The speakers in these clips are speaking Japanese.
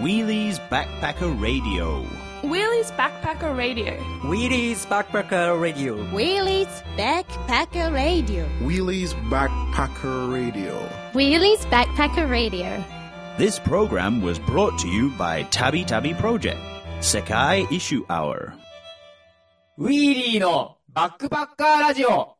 Wheelie's Backpacker Radio. Wheelie's Backpacker Radio. Wheelie's Backpacker Radio. Wheelie's Backpacker Radio. Wheelie's Backpacker Radio. Wheelie's Backpacker Radio. This program was brought to you by Tabi Tabi Project. Sekai Issue Hour. ウィーリーのバックパッカーラジオ。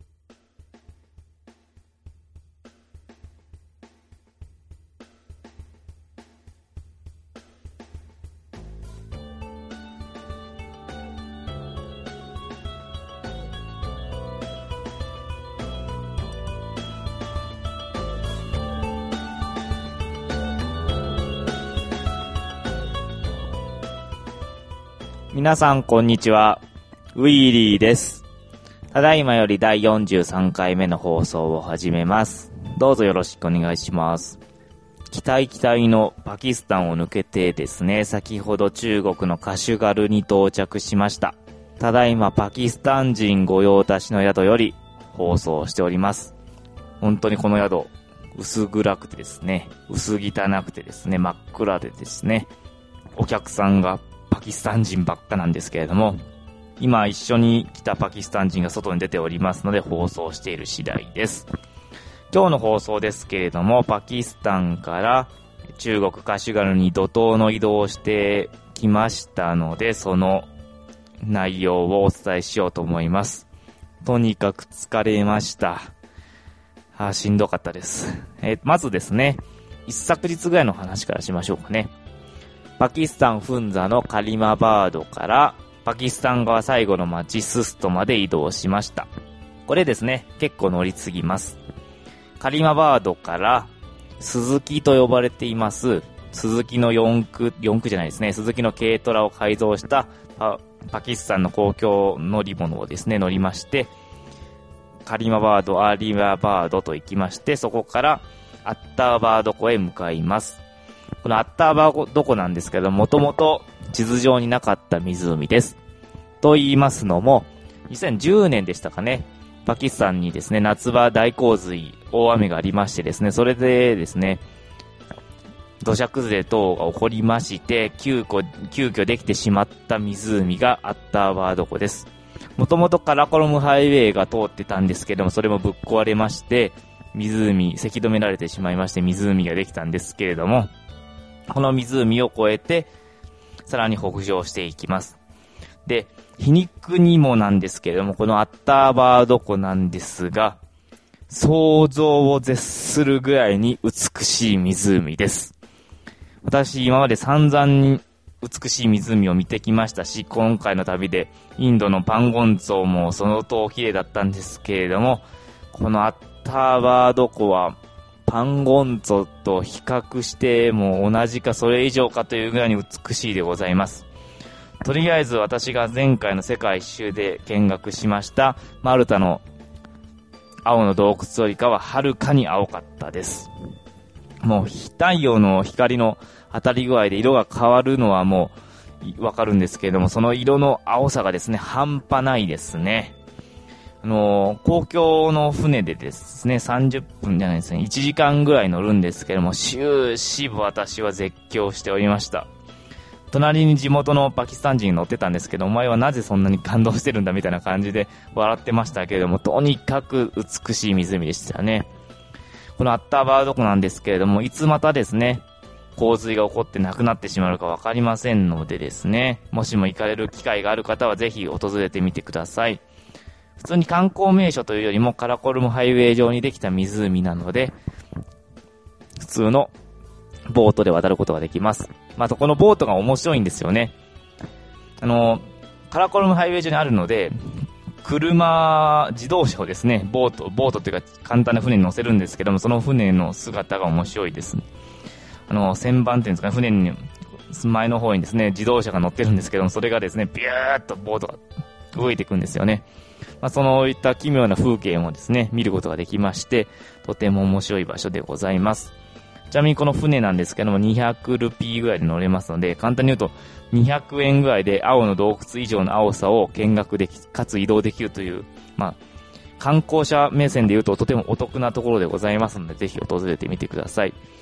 皆さんこんにちは。ウィーリーです。ただいまより第43回目の放送を始めます。どうぞよろしくお願いします。期待のパキスタンを抜けてですね、先ほど中国のカシュガルに到着しました。ただいまパキスタン人御用達の宿より放送しております。本当にこの宿、薄暗くてですね、薄汚くてですね、真っ暗でですね、お客さんがパキスタン人ばっかなんですけれども、今一緒に来たパキスタン人が外に出ておりますので放送している次第です。今日の放送ですけれども、パキスタンから中国カシュガルに怒涛の移動をしてきましたので、その内容をお伝えしようと思います。とにかく疲れました。しんどかったです。まずですね、一昨日ぐらいの話からしましょうかね。パキスタンフンザのカリマバードからパキスタン側最後の町スストまで移動しました。これですね、結構乗り継ぎます。カリマバードから鈴木と呼ばれています鈴木の4駆じゃないですね、鈴木の軽トラを改造したパキスタンの公共乗り物をですね乗りまして、カリマバード、アーリマバードと行きまして、そこからアッターバード湖へ向かいます。このアッターバード湖なんですけど、もともと地図上になかった湖です。と言いますのも、2010年でしたかね、パキスタンにですね、夏場大洪水、大雨がありましてですね、それでですね、土砂崩れ等が起こりまして、急遽できてしまった湖がアッターバード湖です。もともとカラコロムハイウェイが通ってたんですけども、それもぶっ壊れまして、せき止められてしまいまして、湖ができたんですけれども、この湖を越えて、さらに北上していきます。で、皮肉にもなんですけれども、このアッターバード湖なんですが、想像を絶するぐらいに美しい湖です。私、今まで散々に美しい湖を見てきましたし、今回の旅でインドのパンゴンゾーもそのと綺麗だったんですけれども、このアッターバード湖はパンゴンゾと比較しても同じかそれ以上かというぐらいに美しいでございます。とりあえず私が前回の世界一周で見学しましたマルタの青の洞窟よりかははるかに青かったです。もう太陽の光の当たり具合で色が変わるのはもうわかるんですけれども、その色の青さがですね、半端ないですね。公共の船でですね、30分じゃないですね、1時間ぐらい乗るんですけども、終始私は絶叫しておりました。隣に地元のパキスタン人乗ってたんですけど、お前はなぜそんなに感動してるんだみたいな感じで笑ってましたけれども、とにかく美しい湖でしたね。このアッターバード湖なんですけれども、いつまたですね、洪水が起こってなくなってしまうかわかりませんのでですね、もしも行かれる機会がある方はぜひ訪れてみてください。普通に観光名所というよりもカラコルムハイウェイ上にできた湖なので、普通のボートで渡ることができます。またこのボートが面白いんですよね。カラコルムハイウェイ上にあるので、自動車をですね、ボートっていうか簡単な船に乗せるんですけども、その船の姿が面白いです。旋盤っていうんですかね、船に前の方にですね、自動車が乗ってるんですけども、それがですね、ビューっとボートが動いていくんですよね。そういった奇妙な風景もですね、見ることができまして、とても面白い場所でございます。ちなみにこの船なんですけども、200ルピーぐらいで乗れますので、簡単に言うと、200円ぐらいで青の洞窟以上の青さを見学でき、かつ移動できるという、観光者目線で言うととてもお得なところでございますので、ぜひ訪れてみてください。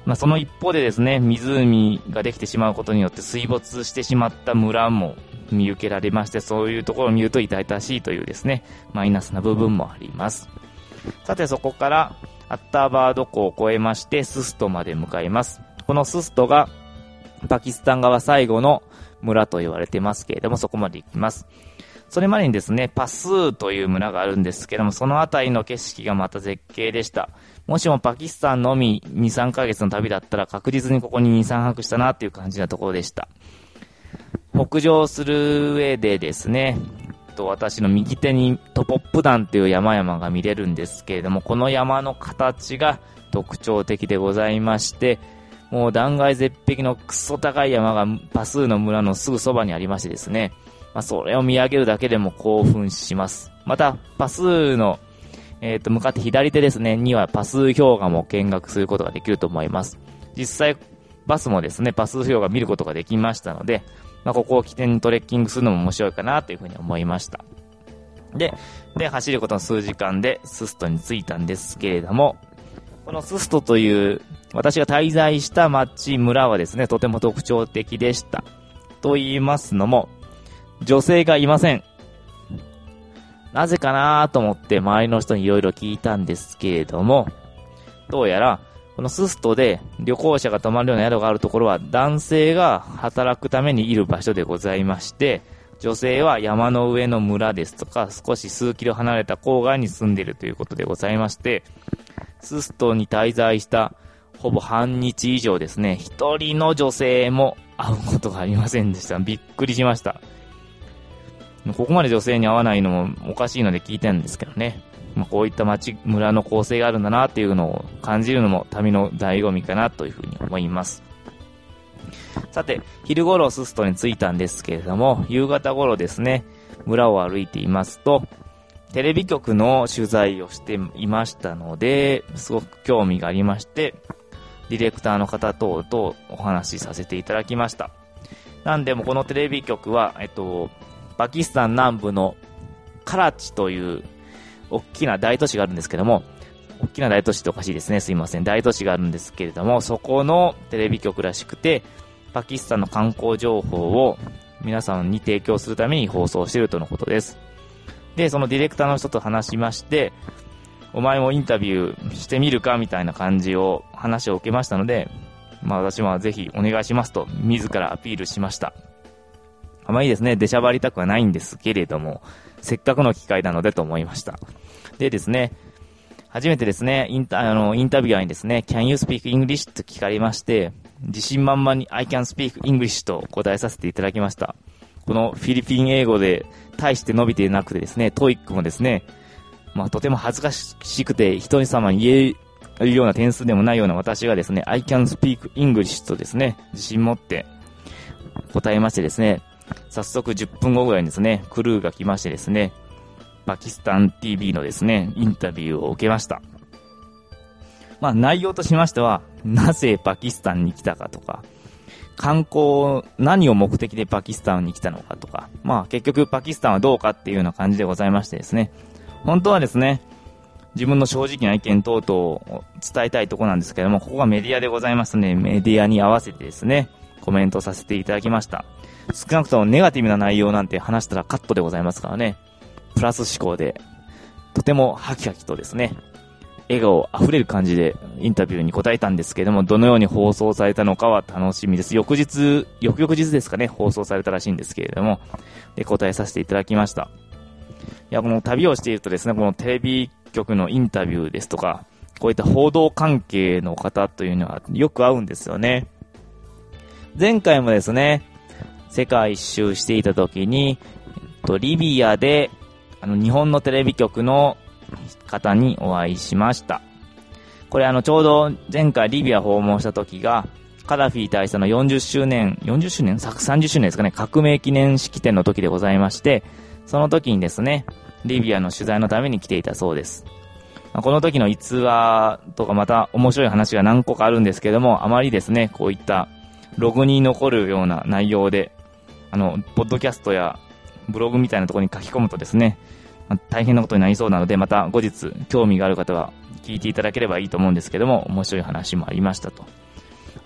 その一方でですね、湖ができてしまうことによって水没してしまった村も見受けられまして、そういうところを見ると痛々しいというですね、マイナスな部分もあります。さてそこからアッターバード湖を越えましてスストまで向かいます。このスストがパキスタン側最後の村と言われてますけれども、そこまで行きます。それまでにですね、パスーという村があるんですけども、そのあたりの景色がまた絶景でした。もしもパキスタンのみ 2,3 ヶ月の旅だったら確実にここに 2,3 泊したなっていう感じなところでした。北上する上でですね、私の右手にトポップダンっていう山々が見れるんですけれども、この山の形が特徴的でございまして、もう断崖絶壁のクソ高い山がパスーの村のすぐそばにありましてですね、それを見上げるだけでも興奮します。またパスーの向かって左手ですねにはパスー氷河も見学することができると思います。実際バスもですねパスー氷河見ることができましたので、ここを起点にトレッキングするのも面白いかなというふうに思いました。で走ることの数時間でスストに着いたんですけれども、このスストという私が滞在した村はですねとても特徴的でした。と言いますのも、女性がいません。なぜかなと思って周りの人にいろいろ聞いたんですけれども、どうやらこのスストで旅行者が泊まるような宿があるところは男性が働くためにいる場所でございまして、女性は山の上の村ですとか少し数キロ離れた郊外に住んでいるということでございまして、スストに滞在したほぼ半日以上ですね、一人の女性も会うことがありませんでした。びっくりしました。ここまで女性に会わないのもおかしいので聞いてるんですけどね。こういった村の構成があるんだなっていうのを感じるのも旅の醍醐味かなというふうに思います。さて、昼頃スストに着いたんですけれども、夕方頃ですね、村を歩いていますと、テレビ局の取材をしていましたので、すごく興味がありまして、ディレクターの方等とお話しさせていただきました。なんでもこのテレビ局は、パキスタン南部のカラチという大きな大都市があるんですけども、大きな大都市っておかしいですね。すいません。大都市があるんですけれども、そこのテレビ局らしくて、パキスタンの観光情報を皆さんに提供するために放送しているとのことです。で、そのディレクターの人と話しまして、お前もインタビューしてみるかみたいな感じを話を受けましたので、私はぜひお願いしますと自らアピールしました。あまりですね、出しゃばりたくはないんですけれども、せっかくの機会なのでと思いました。でですね、初めてですね、インタビュアーにですね、Can you speak English? と聞かれまして、自信満々に I can speak English と答えさせていただきました。このフィリピン英語で大して伸びていなくてですね、トイックもですね、とても恥ずかしくて人様に言えるような点数でもないような私がですね、I can speak English とですね、自信持って答えましてですね、早速10分後ぐらいにですね、クルーが来ましてですね、パキスタン TV のですね、インタビューを受けました。内容としましては、なぜパキスタンに来たかとか、観光、何を目的でパキスタンに来たのかとか、結局パキスタンはどうかっていうような感じでございましてですね、本当はですね、自分の正直な意見等々を伝えたいところなんですけども、ここがメディアでございますね。メディアに合わせてですね、コメントさせていただきました。少なくともネガティブな内容なんて話したらカットでございますからね。プラス思考で、とてもハキハキとですね、笑顔あふれる感じでインタビューに答えたんですけれども、どのように放送されたのかは楽しみです。翌々日ですかね、放送されたらしいんですけれども、で答えさせていただきました。いや、この旅をしているとですね、このテレビ局のインタビューですとか、こういった報道関係の方というのはよく会うんですよね。前回もですね、世界一周していた時に、リビアで日本のテレビ局の方にお会いしました。これちょうど前回リビア訪問した時がカダフィ大佐の30周年ですかね、革命記念式典の時でございまして、その時にですね、リビアの取材のために来ていたそうです。この時の逸話とかまた面白い話が何個かあるんですけども、あまりですね、こういったログに残るような内容で、ポッドキャストやブログみたいなところに書き込むとですね、大変なことになりそうなので、また後日興味がある方は聞いていただければいいと思うんですけども、面白い話もありましたと。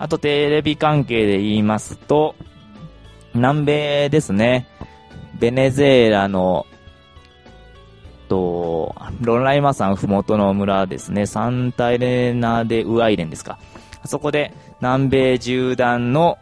あとテレビ関係で言いますと、南米ですね。ベネズエラの、ロンライマ山ふもとの村ですね。サンタエレナデウアイレンですか。あそこで南米縦断の、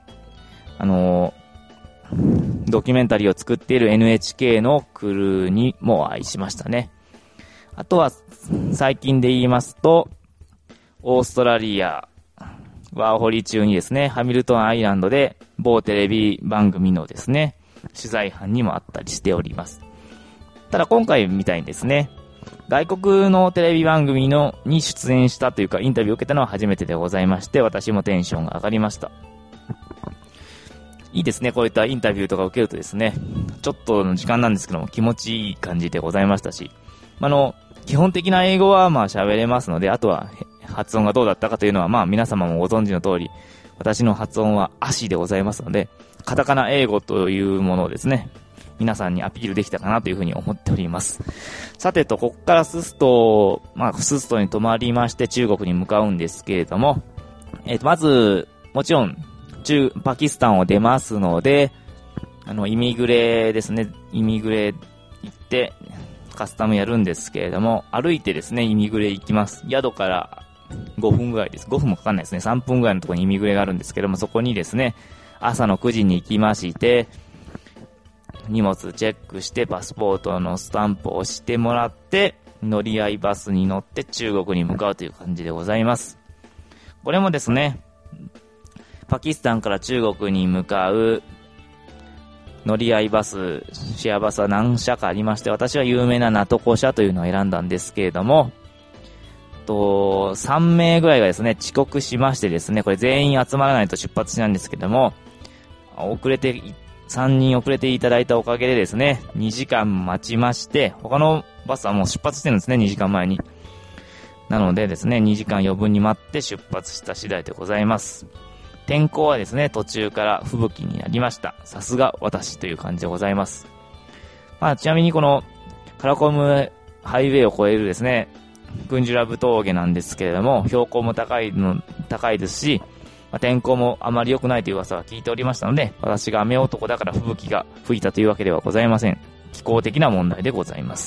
ドキュメンタリーを作っている NHK のクルーにも愛しましたね。あとは、最近で言いますと、オーストラリア、ワーホリ中にですね、ハミルトンアイランドで某テレビ番組のですね、取材班にもあったりしております。ただ今回みたいにですね、外国のテレビ番組に出演したというかインタビューを受けたのは初めてでございまして、私もテンションが上がりました。いいですね、こういったインタビューとか受けるとですね、ちょっとの時間なんですけども気持ちいい感じでございましたし、基本的な英語は喋れますので、あとは発音がどうだったかというのは皆様もご存知の通り、私の発音はアシでございますので、カタカナ英語というものをですね、皆さんにアピールできたかなというふうに思っております。さてと、ここからスストに泊まりまして中国に向かうんですけれども、まず、もちろん、パキスタンを出ますので、イミグレですね、イミグレ行って、カスタムやるんですけれども、歩いてですね、イミグレ行きます。宿から5分ぐらいです。5分もかかんないですね。3分ぐらいのところにイミグレがあるんですけども、そこにですね、朝の9時に行きまして、荷物チェックしてパスポートのスタンプを押してもらって、乗り合いバスに乗って中国に向かうという感じでございます。これもですね、パキスタンから中国に向かう乗り合いバス、シェアバスは何社かありまして、私は有名なナトコ社というのを選んだんですけれども、3名ぐらいがですね、遅刻しましてですね、これ全員集まらないと出発しないんですけども、3人遅れていただいたおかげでですね、2時間待ちまして、他のバスはもう出発してるんですね、2時間前に。なのでですね、2時間余分に待って出発した次第でございます。天候はですね、途中から吹雪になりました。さすが私という感じでございます。ちなみにこのカラコムハイウェイを越えるですね、クンジュラブ峠なんですけれども、標高も高いですし、天候もあまり良くないという噂は聞いておりましたので、私が雨男だから吹雪が吹いたというわけではございません。気候的な問題でございます。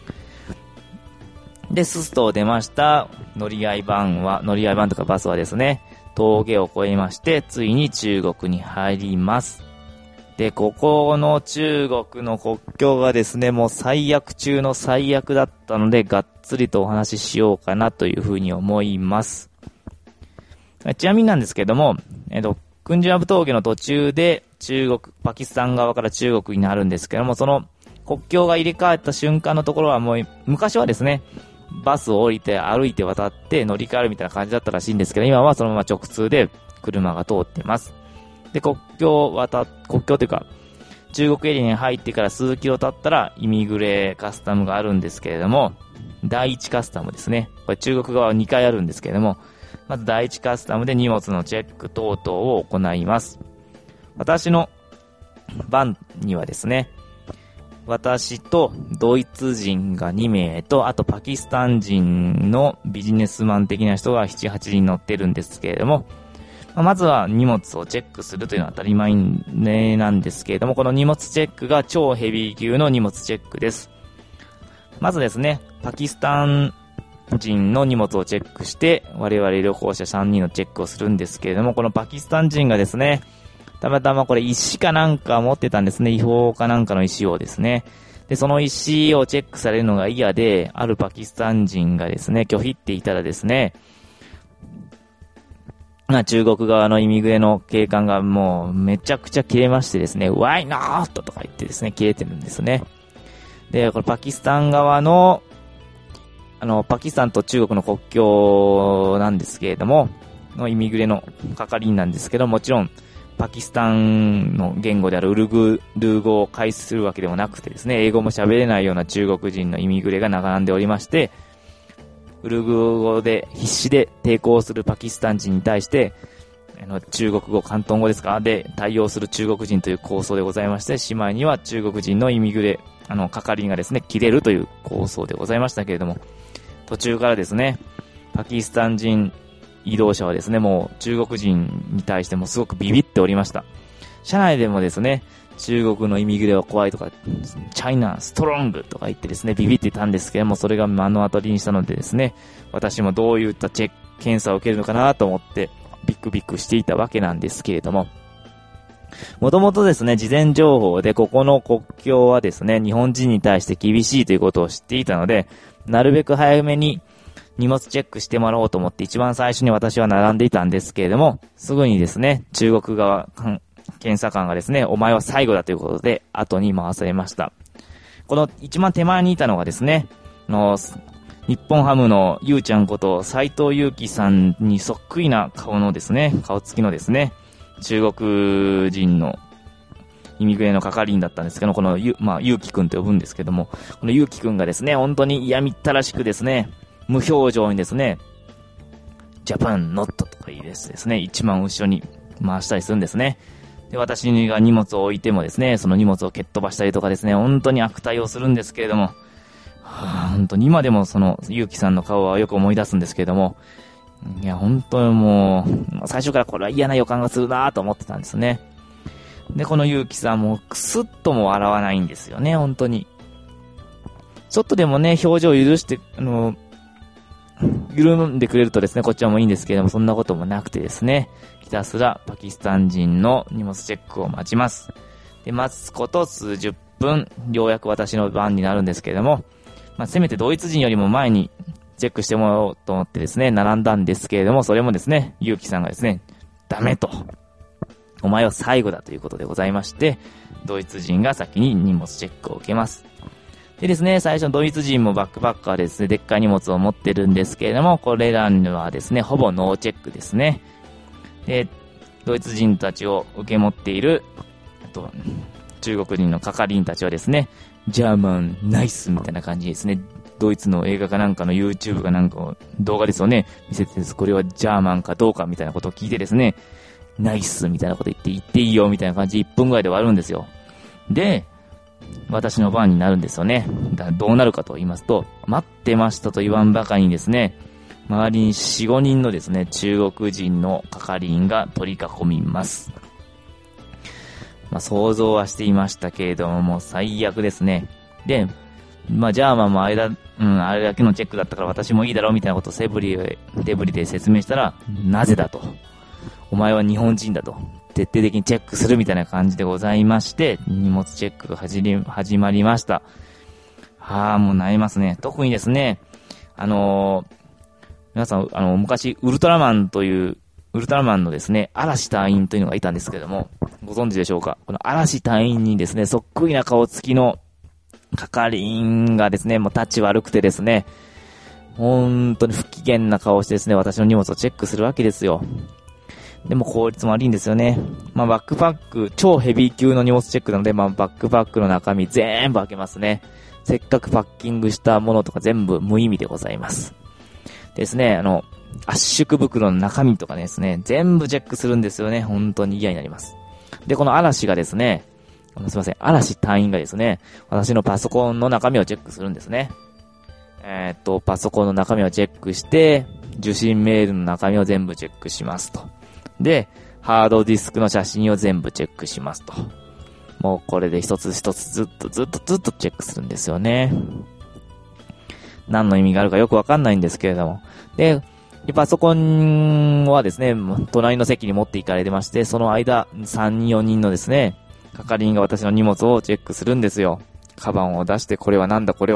で、スストを出ました乗り合いバスはですね、峠を越えまして、ついに中国に入ります。で、ここの中国の国境がですね、もう最悪中の最悪だったので、がっつりとお話ししようかなというふうに思います。ちなみになんですけども、クンジュラブ峠の途中でパキスタン側から中国になるんですけども、その国境が入れ替わった瞬間のところはもう、昔はですね、バスを降りて歩いて渡って乗り換えるみたいな感じだったらしいんですけど、今はそのまま直通で車が通ってます。で、国境というか、中国エリアに入ってから数キロ経ったらイミグレカスタムがあるんですけれども、第一カスタムですね。これ中国側は2回あるんですけれども、まず第一カスタムで荷物のチェック等々を行います。私の番にはですね、私とドイツ人が2名と、あとパキスタン人のビジネスマン的な人が7、8人乗ってるんですけれども、まずは荷物をチェックするというのは当たり前なんですけれども、この荷物チェックが超ヘビー級の荷物チェックです。まずですね、パキスタン人の荷物をチェックして、我々旅行者3人のチェックをするんですけれども、このパキスタン人がですね、たまたまこれ石かなんか持ってたんですね。違法かなんかの石をですね。で、その石をチェックされるのが嫌で、あるパキスタン人がですね、拒否っていたらですね、中国側のイミグレの警官がもうめちゃくちゃ切れましてですね、Why not? とか言ってですね、切れてるんですね。で、これパキスタン側の、パキスタンと中国の国境なんですけれども、のイミグレの係員なんですけど、もちろん、パキスタンの言語であるウルグルー語を開始するわけでもなくてですね、英語も喋れないような中国人のイミグレが並んでおりまして、ウルグー語で必死で抵抗するパキスタン人に対して、中国語、広東語ですかで対応する中国人という構想でございまして、しまいには中国人のイミグレ、係員がですね、切れるという構想でございましたけれども、途中からですね、パキスタン人移動者はですね、もう中国人に対してもすごくビビっておりました。車内でもですね、中国のイミグレは怖いとか、チャイナストロングとか言ってですね、ビビってたんですけども、それが目の当たりにしたのでですね、私もどういった検査を受けるのかなと思って、ビクビクしていたわけなんですけれども、もともとですね、事前情報でここの国境はですね、日本人に対して厳しいということを知っていたので、なるべく早めに荷物チェックしてもらおうと思って一番最初に私は並んでいたんですけれども、すぐにですね、中国側、検査官がですね、お前は最後だということで、後に回されました。この一番手前にいたのがですね、日本ハムのゆうちゃんこと斉藤祐樹さんにそっくりな顔のですね、顔つきのですね、中国人のイミグレの係員だったんですけど、このゆうきくんと呼ぶんですけども、このゆうきくんがですね、本当に嫌みったらしくですね、無表情にですね、ジャパンノットとか言いですね、一番後ろに回したりするんですね。で、私が荷物を置いてもですね、その荷物を蹴っ飛ばしたりとかですね、本当に悪態をするんですけれども、本当に今でもそのゆうきさんの顔はよく思い出すんですけれども、いや本当にもう最初からこれは嫌な予感がするなぁと思ってたんですね。で、このゆうきさんもクスッとも笑わないんですよね、本当に。ちょっとでもね、表情を許して緩んでくれるとですね、こっちはもういいんですけれども、そんなこともなくてですね、ひたすらパキスタン人の荷物チェックを待ちます。で、待つこと数十分、ようやく私の番になるんですけれども、せめてドイツ人よりも前にチェックしてもらおうと思ってですね、並んだんですけれども、それもですね、ゆうきさんがですね、ダメと。お前は最後だということでございまして、ドイツ人が先に荷物チェックを受けます。でですね、最初のドイツ人もバックパッカーでですね、でっかい荷物を持ってるんですけれども、これらはですね、ほぼノーチェックですね。で、ドイツ人たちを受け持っている、中国人の係員たちはですね、ジャーマンナイスみたいな感じですね。ドイツの映画かなんかの YouTube かなんかを動画ですよね、見せてです。これはジャーマンかどうかみたいなことを聞いてですね、ナイスみたいなこと言っていいよみたいな感じで1分ぐらいで終わるんですよ。で、私の番になるんですよね。だからどうなるかと言いますと、待ってましたと言わんばかりにですね、周りに 4,5 人のですね、中国人の係員が取り囲みます。想像はしていましたけれども、もう最悪ですね。で、ジャーマンもあれだけのチェックだったから私もいいだろうみたいなことをデブリで説明したら、なぜだと。お前は日本人だと。徹底的にチェックするみたいな感じでございまして、荷物チェックが始まりました。もう悩みますね。特にですね、皆さん、昔、ウルトラマンのですね、嵐隊員というのがいたんですけれども、ご存知でしょうか？この嵐隊員にですね、そっくりな顔つきの係員がですね、もうタッチ悪くてですね、本当に不機嫌な顔をしてですね、私の荷物をチェックするわけですよ。でも効率も悪いんですよね。バックパック、超ヘビー級の荷物チェックなので、バックパックの中身全部開けますね。せっかくパッキングしたものとか全部無意味でございます。ですね、圧縮袋の中身とかですね、全部チェックするんですよね。本当に嫌になります。で、この嵐がですね、嵐隊員がですね、私のパソコンの中身をチェックするんですね。パソコンの中身をチェックして、受信メールの中身を全部チェックしますと。で、ハードディスクの写真を全部チェックしますと。もうこれで一つ一つずっとチェックするんですよね。何の意味があるかよくわかんないんですけれども。で、パソコンはですね、隣の席に持って行かれてまして、その間、3、4人のですね、係員が私の荷物をチェックするんですよ。カバンを出して、これはなんだと。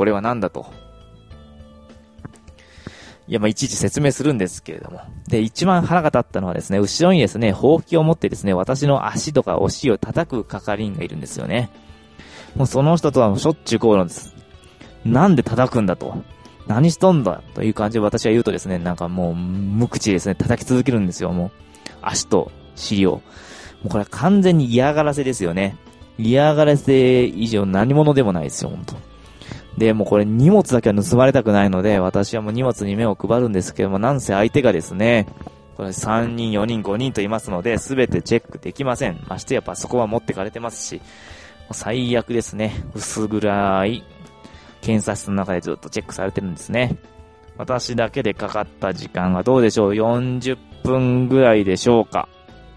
いや、いちいち説明するんですけれども。で、一番腹が立ったのはですね、後ろにですね、ほうきを持ってですね、私の足とかお尻を叩く係員がいるんですよね。もうその人とはしょっちゅう口論です。なんで叩くんだと。何しとんだという感じで私は言うとですね、なんかもう無口ですね、叩き続けるんですよ、もう。足と尻を。もうこれは完全に嫌がらせですよね。嫌がらせ以上何者でもないですよ、ほんと。で、もうこれ荷物だけは盗まれたくないので、私はもう荷物に目を配るんですけども、なんせ相手がですね、これ3人、4人、5人といますので、すべてチェックできません。ましてやパソコンは持ってかれてますし、もう最悪ですね。薄暗い検査室の中でずっとチェックされてるんですね。 私だけでかかった時間がどうでしょう、40分ぐらいでしょうか。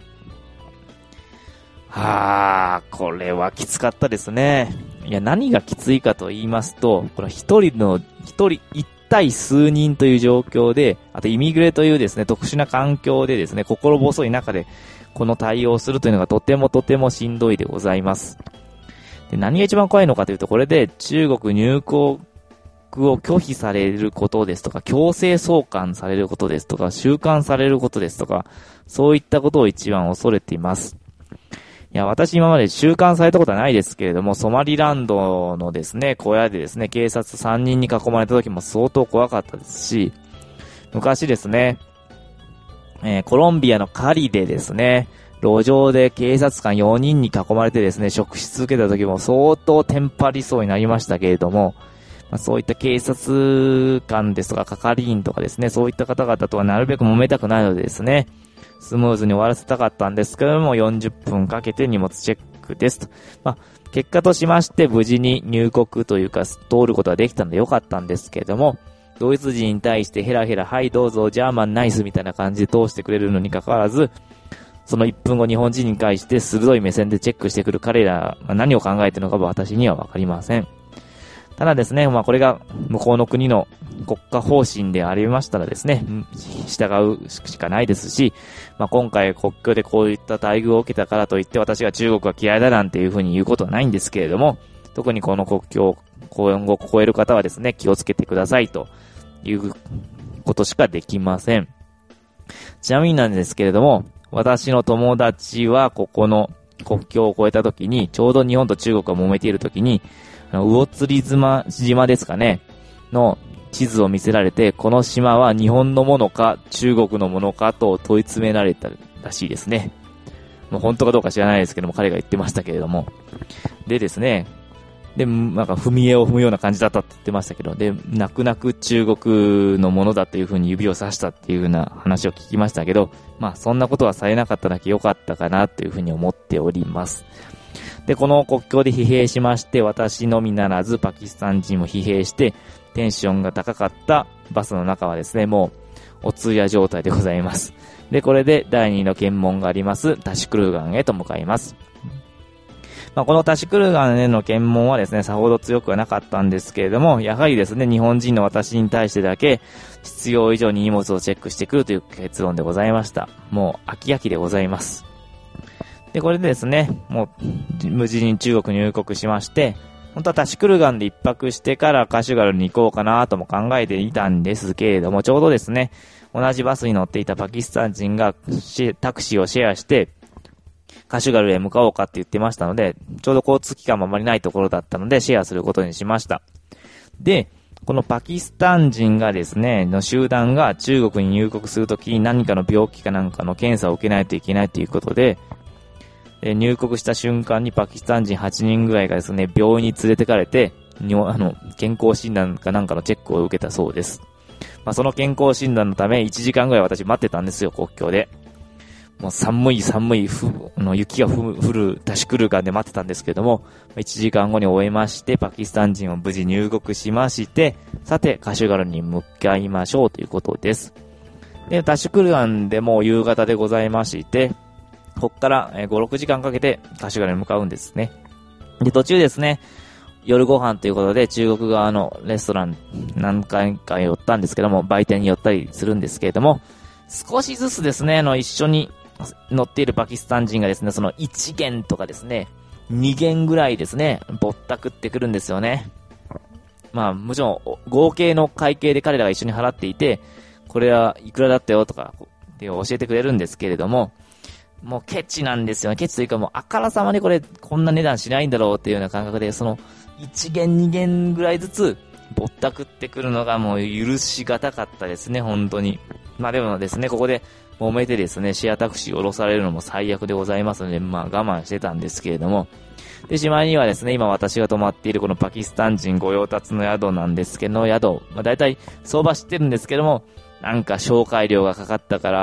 これはきつかったですね。いや、何がきついかと言いますと、この一対数人という状況で、あとイミグレというですね、特殊な環境でですね、心細い中でこの対応をするというのがとてもしんどいでございます。で、何が一番怖いのかというと、これで中国入国を拒否されることですとか、強制送還されることですとか、収監されることですとか、そういったことを一番恐れています。いや、私今まで収監されたことはないですけれども、ソマリランドのですね、小屋でですね、警察3人に囲まれた時も相当怖かったですし、昔ですね、コロンビアのカリでですね、路上で警察官4人に囲まれてですね、職質受けた時も相当テンパりそうになりましたけれども、そういった警察官ですとか係員とかですね、そういった方々とはなるべく揉めたくないのでですね、スムーズに終わらせたかったんですけれども、40分かけて荷物チェックですと。結果としまして無事に入国というか通ることができたのでよかったんですけれども、ドイツ人に対してヘラヘラ、はいどうぞ、ジャーマンナイスみたいな感じで通してくれるのに関わらず、その1分後日本人に対して鋭い目線でチェックしてくる彼ら、何を考えているのか私にはわかりません。ただですね、これが向こうの国の国家方針でありましたらですね、従うしかないですし、今回国境でこういった待遇を受けたからといって私が中国が嫌いだなんていうふうに言うことはないんですけれども、特にこの国境を今後越える方はですね、気をつけてくださいということしかできません。ちなみになんですけれども、私の友達はここの国境を越えた時に、ちょうど日本と中国が揉めている時に、魚釣島ですかね、の地図を見せられて、この島は日本のものか中国のものかと問い詰められたらしいですね。もう本当かどうか知らないですけども、彼が言ってましたけれども。でですね、で、踏み絵を踏むような感じだったって言ってましたけど、で、泣く泣く中国のものだというふうに指を指したっていうふうな話を聞きましたけど、そんなことはされなかっただけ良かったかなというふうに思っております。で、この国境で疲弊しまして、私のみならずパキスタン人も疲弊して、テンションが高かったバスの中はですね、もうお通夜状態でございます。で、これで第2の検問がありますタシクルガンへと向かいます。このタシクルガンへの検問はですね、さほど強くはなかったんですけれども、やはりですね、日本人の私に対してだけ必要以上に荷物をチェックしてくるという結論でございました。もう飽き飽きでございます。で、これでですね、もう無事に中国に入国しまして、本当はタシクルガンで一泊してからカシュガルに行こうかなとも考えていたんですけれども、ちょうどですね、同じバスに乗っていたパキスタン人がタクシーをシェアして、カシュガルへ向かおうかって言ってましたので、ちょうど交通機関もあまりないところだったのでシェアすることにしました。で、このパキスタン人がですね、の集団が中国に入国するときに何かの病気かなんかの検査を受けないといけないということで、入国した瞬間にパキスタン人8人ぐらいがですね、病院に連れてかれて、健康診断かなんかのチェックを受けたそうです。その健康診断のため1時間ぐらい私待ってたんですよ、国境で。もう寒い雪が降るタシクルガンで待ってたんですけども、1時間後に終えまして、パキスタン人を無事入国しまして、さて、カシュガルに向かいましょうということです。で、タシクルガンでもう夕方でございまして、こっから5、6時間かけてカシュガルに向かうんですね。で、途中ですね、夜ご飯ということで中国側のレストラン何回か寄ったんですけども、売店に寄ったりするんですけれども、少しずつですね、一緒に乗っているパキスタン人がですね、その1元とかですね、2元ぐらいですね、ぼったくってくるんですよね。もちろん合計の会計で彼らが一緒に払っていて、これはいくらだったよとかって教えてくれるんですけれども、もうケチなんですよね。ケチというかもうあからさまにこんな値段しないんだろうっていうような感覚で、その1元2元ぐらいずつぼったくってくるのがもう許しがたかったですね、本当に。でもですね、ここで揉めてですね、シェアタクシーを降ろされるのも最悪でございますので、我慢してたんですけれども、で、しまいにはですね、今私が泊まっているこのパキスタン人御用達の宿なんですけど、だいたい相場知ってるんですけども、なんか紹介料がかかったから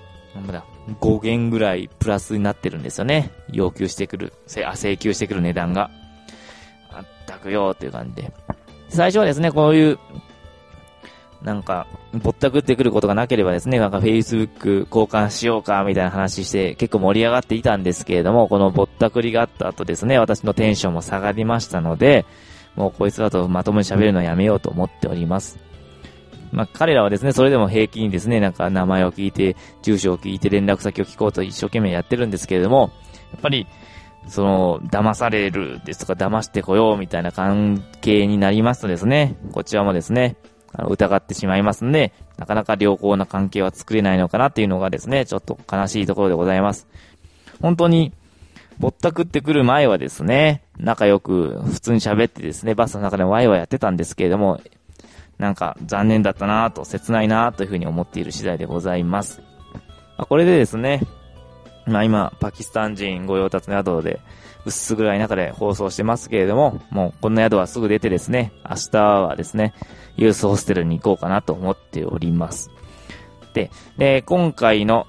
、5元ぐらいプラスになってるんですよね。請求してくる値段が。あったくよという感じで。最初はですね、こういう、 なんか、ぼったくってくることがなければですね、なんか Facebook 交換しようかみたいな話して結構盛り上がっていたんですけれども、このぼったくりがあった後ですね、私のテンションも下がりましたので、もうこいつらとまともに喋るのはやめようと思っております。まあ彼らはですね、それでも平気にですね、なんか名前を聞いて、住所を聞いて連絡先を聞こうと一生懸命やってるんですけれども、やっぱり、騙されるですとか騙してこようみたいな関係になりますとですね、こちらもですね、疑ってしまいますので、なかなか良好な関係は作れないのかなっていうのがですね、ちょっと悲しいところでございます。本当に、ぼったくってくる前はですね、仲良く普通に喋ってですね、バスの中でワイワイやってたんですけれども、なんか残念だったなぁと、切ないなぁというふうに思っている次第でございます。これでですね、今、パキスタン人御用達の宿で、薄暗い中で放送してますけれども、もうこの宿はすぐ出てですね、明日はですね、ユースホステルに行こうかなと思っております。で、今回の、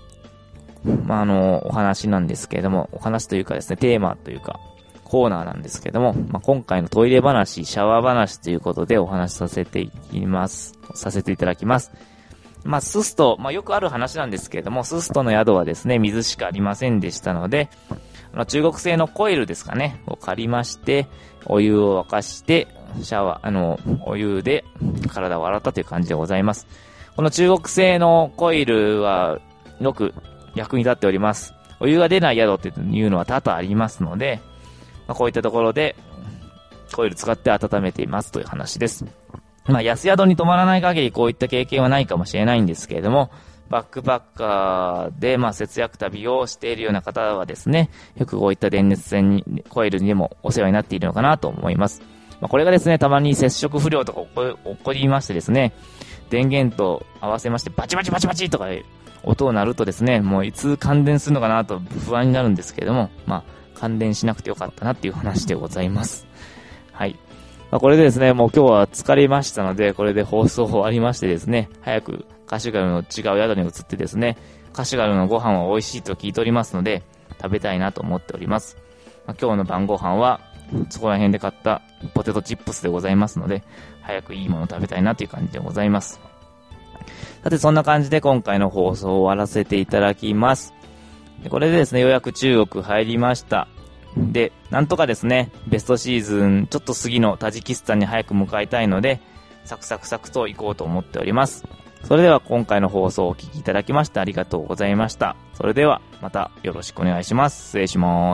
お話なんですけれども、お話というかですね、テーマというか、コーナーなんですけれども、今回のトイレ話、シャワー話ということでお話しさせていただきます。ススト、よくある話なんですけれども、スストの宿はですね、水しかありませんでしたので、中国製のコイルですかね、を借りまして、お湯を沸かして、お湯で体を洗ったという感じでございます。この中国製のコイルは、よく役に立っております。お湯が出ない宿っていうのは多々ありますので、こういったところで、コイル使って温めていますという話です。安宿に泊まらない限りこういった経験はないかもしれないんですけれども、バックパッカーで、節約旅をしているような方はですね、よくこういった電熱線に、コイルにもお世話になっているのかなと思います。これがですね、たまに接触不良とか起こりましてですね、電源と合わせましてバチバチバチバチとか音を鳴るとですね、もういつ感電するのかなと不安になるんですけれども、感電しなくてよかったなっていう話でございます。はい。これでですね、もう今日は疲れましたので、これで放送終わりましてですね、早くカシュガルの違う宿に移ってですね、カシュガルのご飯は美味しいと聞いておりますので、食べたいなと思っております。今日の晩ご飯は、そこら辺で買ったポテトチップスでございますので、早くいいもの食べたいなという感じでございます。さて、そんな感じで今回の放送を終わらせていただきます。これでですね、ようやく中国入りました。で、なんとかですね、ベストシーズンちょっと過ぎのタジキスタンに早く向かいたいので、サクサクサクと行こうと思っております。それでは今回の放送をお聞きいただきましてありがとうございました。それではまたよろしくお願いします。失礼します。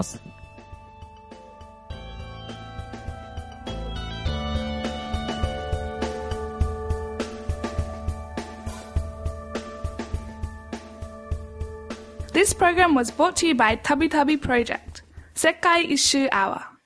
This program was brought to you by Tabi Tabi Project. Sekai Issue Hour.